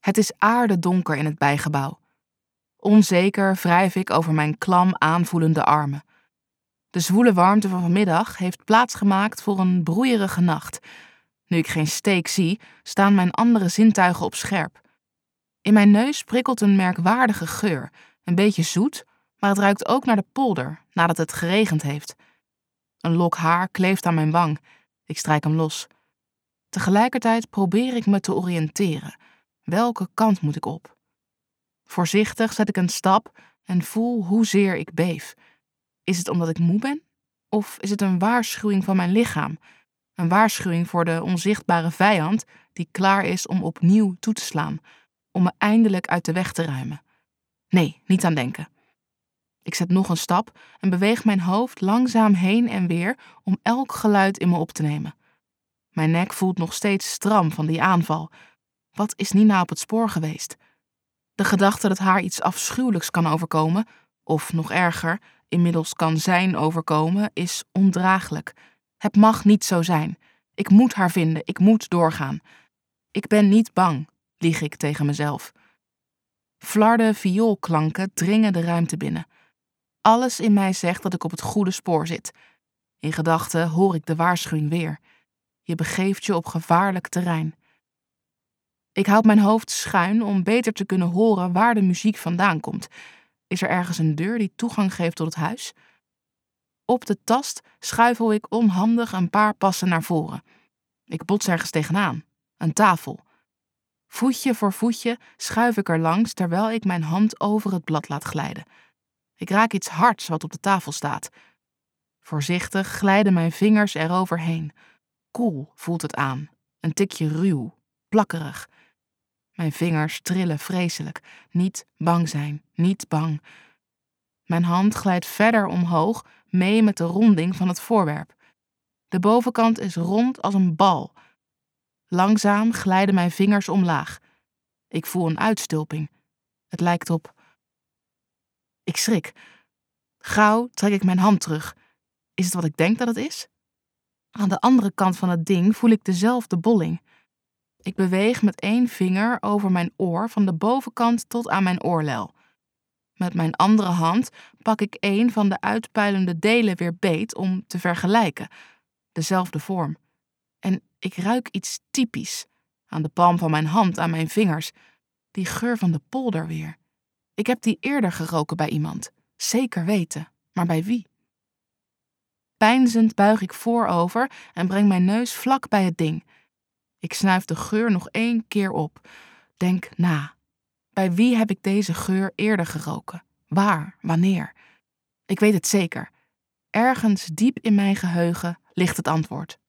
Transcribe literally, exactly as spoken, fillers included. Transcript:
Het is aardedonker in het bijgebouw. Onzeker wrijf ik over mijn klam aanvoelende armen. De zwoele warmte van vanmiddag heeft plaatsgemaakt voor een broeierige nacht. Nu ik geen steek zie, staan mijn andere zintuigen op scherp. In mijn neus prikkelt een merkwaardige geur, een beetje zoet, maar het ruikt ook naar de polder, nadat het geregend heeft. Een lok haar kleeft aan mijn wang. Ik strijk hem los. Tegelijkertijd probeer ik me te oriënteren. Welke kant moet ik op? Voorzichtig zet ik een stap en voel hoezeer ik beef. Is het omdat ik moe ben? Of is het een waarschuwing van mijn lichaam? Een waarschuwing voor de onzichtbare vijand die klaar is om opnieuw toe te slaan, om me eindelijk uit de weg te ruimen. Nee, niet aan denken. Ik zet nog een stap en beweeg mijn hoofd langzaam heen en weer om elk geluid in me op te nemen. Mijn nek voelt nog steeds stram van die aanval. Wat is Nina op het spoor geweest? De gedachte dat haar iets afschuwelijks kan overkomen, of nog erger, inmiddels kan zijn overkomen, is ondraaglijk. Het mag niet zo zijn. Ik moet haar vinden, ik moet doorgaan. Ik ben niet bang, lieg ik tegen mezelf. Flarde vioolklanken dringen de ruimte binnen. Alles in mij zegt dat ik op het goede spoor zit. In gedachten hoor ik de waarschuwing weer. Je begeeft je op gevaarlijk terrein. Ik houd mijn hoofd schuin om beter te kunnen horen waar de muziek vandaan komt. Is er ergens een deur die toegang geeft tot het huis? Op de tast schuifel ik onhandig een paar passen naar voren. Ik bots ergens tegenaan. Een tafel. Voetje voor voetje schuif ik er langs terwijl ik mijn hand over het blad laat glijden. Ik raak iets hards wat op de tafel staat. Voorzichtig glijden mijn vingers eroverheen. Koel voelt het aan. Een tikje ruw. Plakkerig. Mijn vingers trillen vreselijk. Niet bang zijn. Niet bang. Mijn hand glijdt verder omhoog, mee met de ronding van het voorwerp. De bovenkant is rond als een bal. Langzaam glijden mijn vingers omlaag. Ik voel een uitstulping. Het lijkt op... Ik schrik. Gauw trek ik mijn hand terug. Is het wat ik denk dat het is? Aan de andere kant van het ding voel ik dezelfde bolling. Ik beweeg met één vinger over mijn oor van de bovenkant tot aan mijn oorlel. Met mijn andere hand pak ik een van de uitpuilende delen weer beet om te vergelijken. Dezelfde vorm. En ik ruik iets typisch. Aan de palm van mijn hand, aan mijn vingers. Die geur van de polder weer. Ik heb die eerder geroken bij iemand. Zeker weten. Maar bij wie? Peinzend buig ik voorover en breng mijn neus vlak bij het ding. Ik snuif de geur nog één keer op. Denk na. Bij wie heb ik deze geur eerder geroken? Waar? Wanneer? Ik weet het zeker. Ergens diep in mijn geheugen ligt het antwoord.